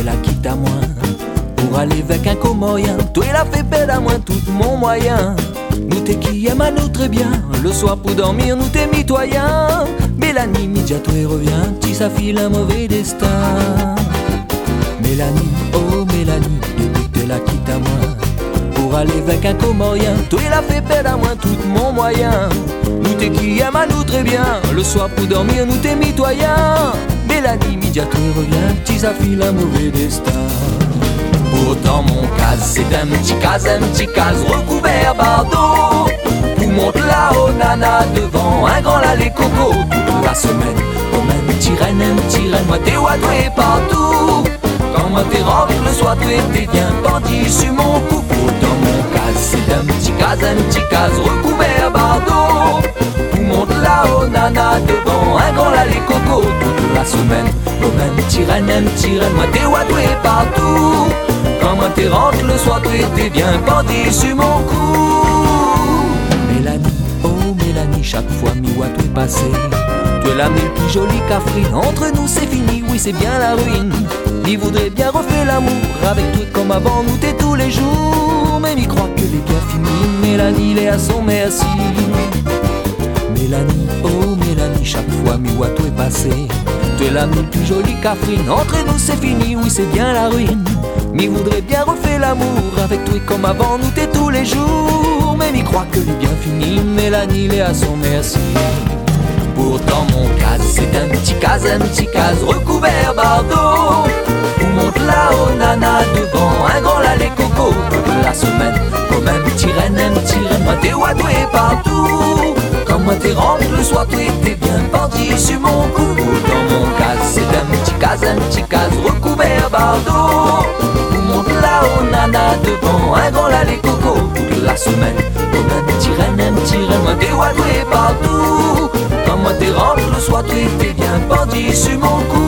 te la quittes à moi pour aller avec un comoyen. Toi la fait belle à moi tout mon moyen. Nous t'es qui aime à nous très bien. Le soir pour dormir nous t'es mitoyen. Mélanie, midja toi revient. Si ça file un mauvais destin. Mélanie, oh Mélanie, depuis que te la quittes à moi pour aller avec un comoyen. Toi la fait belle à moi tout mon moyen. Nous t'es qui aime à nous très bien. Le soir pour dormir nous t'es mitoyen. Mélanie, midja toi revient. Si ça file un mauvais destin. Pourtant mon cas c'est un petit cas recouvert d'eau. Pour monte là-haut nana devant un grand lait coco. Toute la semaine comme un petit reine, moi t'es ouadoué partout. Quand moi t'es rentré le soir t'es bien bandit sur mon cou. Pourtant mon cas c'est un petit cas recouvert d'eau. Pour monte là-haut nana devant un grand lait coco. Toute la semaine comme un petit reine, moi t'es ouadoué partout. Quand moi t'es rentre le soir t'es bien bandit sur mon cou. Mélanie, oh Mélanie, chaque fois mi voit toi passer. Tu es la plus jolie qu'Afrique. Entre nous c'est fini, oui c'est bien la ruine. Il voudrait bien refaire l'amour avec toi comme avant nous t'es tous les jours. Mais il croit que les bien fini. Mélanie il est à son merci. Mélanie, oh Mélanie, chaque fois mi voit toi passer. Tu es la plus jolie qu'Afrique. Entre nous c'est fini, oui c'est bien la ruine. Mais voudrait bien refaire l'amour avec toi comme avant nous t'es tous les jours. Mais m'y croit que les bien fini. Mélanie il est à son merci. Pourtant mon cas c'est un petit cas recouvert d'eau. Où monte là-haut nana devant un grand lait coco. Toute la semaine comme un petit reine, moi t'es ouadoué partout. Quand moi t'es rentre le soir t'es bien bandit sur mon cou. Dans mon cas c'est un petit cas recouvert d'eau. Où monte là-haut nana devant un grand lait coco. Toute la semaine comme un petit reine, moi t'es ouadoué partout. Quand moi t'es rentre le soir t'es bien bandit sur mon cou.